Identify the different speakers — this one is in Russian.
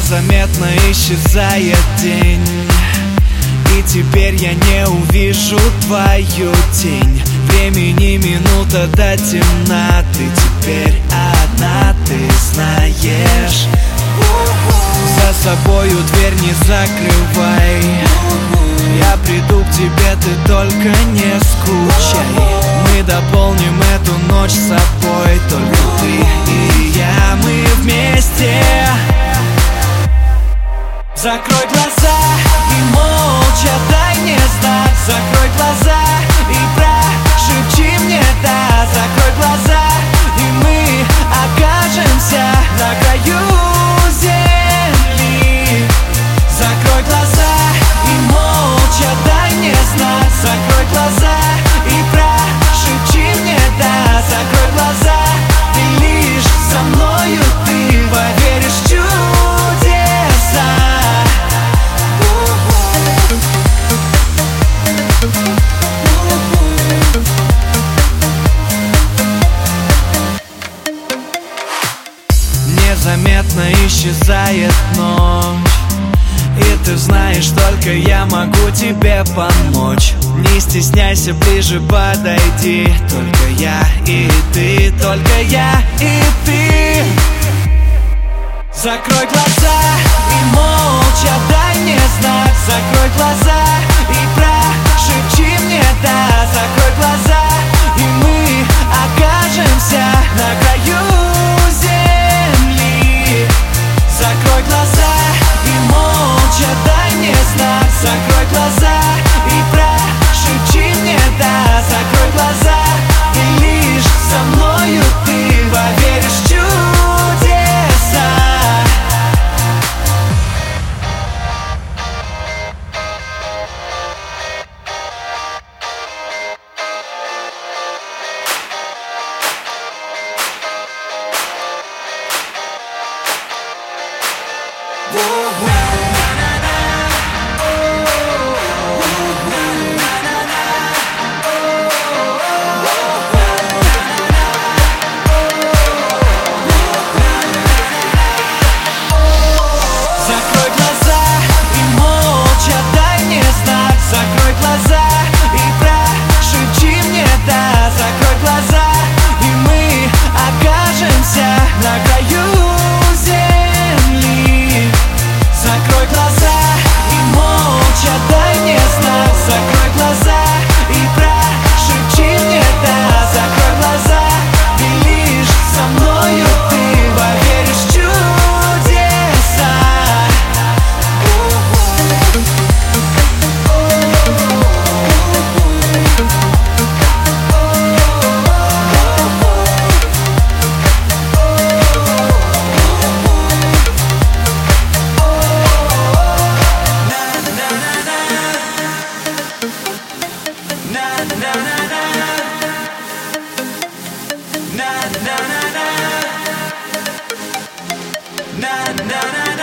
Speaker 1: Незаметно исчезает день, и теперь я не увижу твою тень. Времени минута до темна, ты теперь одна, ты знаешь. За собою дверь не закрывай, я приду к тебе, ты только не скучай. Мы дополним эту ночь с собой, только ты и я, мы вместе. Закрой глаза и молча дай мне знак. Закрой глаза и прошепчи мне да. Закрой глаза и мы окажемся на краю земли. Закрой глаза и молча дай мне знак. Закрой глаза и прошепчи мне да. Закрой глаза и лишь со мною ты поверишь в чудеса. Незаметно исчезает ночь, и ты знаешь, только я могу тебе помочь. Не стесняйся, ближе подойди. Только я и ты, только я и ты. Закрой глаза и молча дай мне знак. Закрой глаза и прошепчи мне да. Закрой глаза и мы окажемся на краю земли. Закрой глаза и молча дай мне знак. Закрой глаза и прошепчи мне да. Закрой глаза и лишь со мною ты поверишь в чудеса.
Speaker 2: Na na na na